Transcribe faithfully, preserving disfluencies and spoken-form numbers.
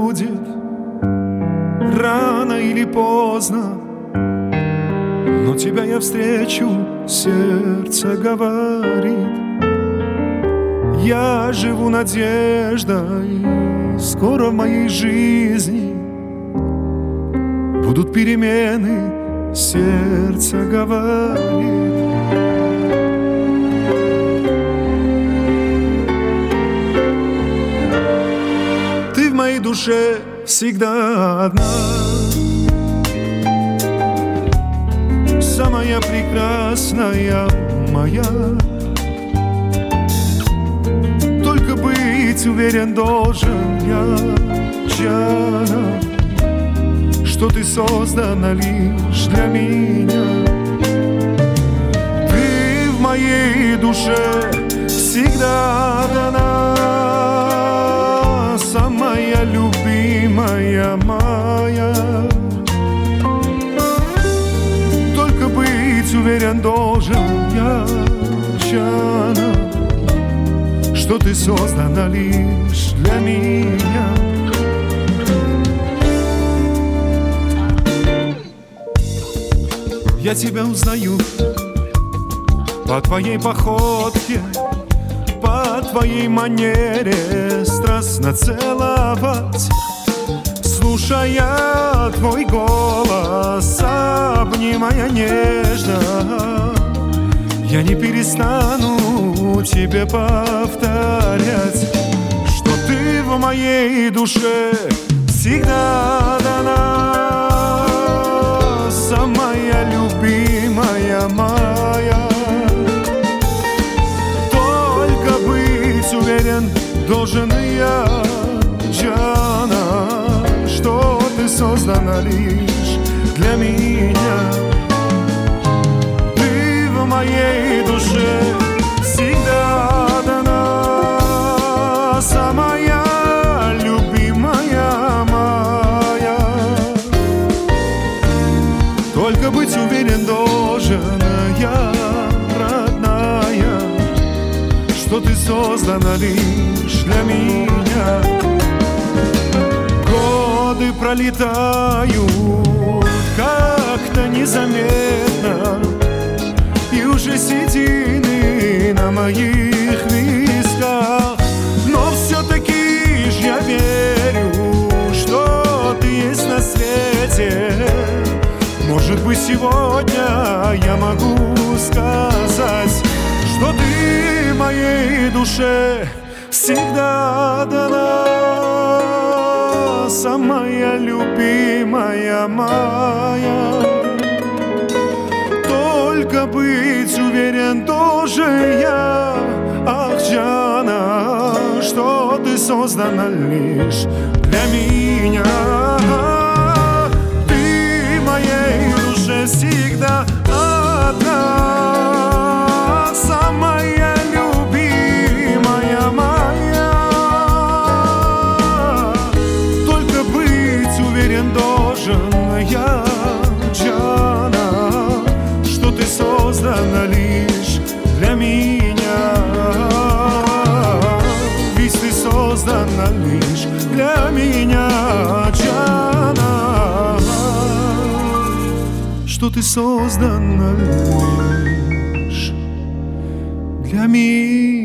будет рано или поздно, но тебя я встречу, сердце говорит. Я живу надеждой, скоро в моей жизни будут перемены, сердце говорит. Ты в моей душе всегда одна, самая прекрасная моя. Только быть уверен должен я, Джана, что ты создана лишь для меня. Ты в моей душе всегда дана, самая любимая моя. Только быть уверен должен я, Джана, что ты создана лишь для меня. Я тебя узнаю по твоей походке, по твоей манере страстно целовать. Слушая твой голос, обнимая нежно, я не перестану тебе повторять, что ты в моей душе всегда дана, самая любимая моя. Только быть уверен должен я, Джана, что ты создана лишь для меня. Ты в моей душе всегда дана, самая любимая моя. Только быть уверен должен я, родная, что ты создана лишь для меня. Годы пролетают как-то незаметно, и уже седины на моих висках, но все-таки ж я верю, что ты есть на свете. Может быть, сегодня я могу сказать, что ты моей душе всегда дана, самая любимая моя. Только быть уверен должен я, ах, Джана, что ты создана лишь для меня. Ты в моей душе всегда одна, самая любимая моя. Только быть уверен должен я, Джана, что ты создана лишь для меня. Ведь ты создана лишь для меня, Джана, что ты создана лишь для меня.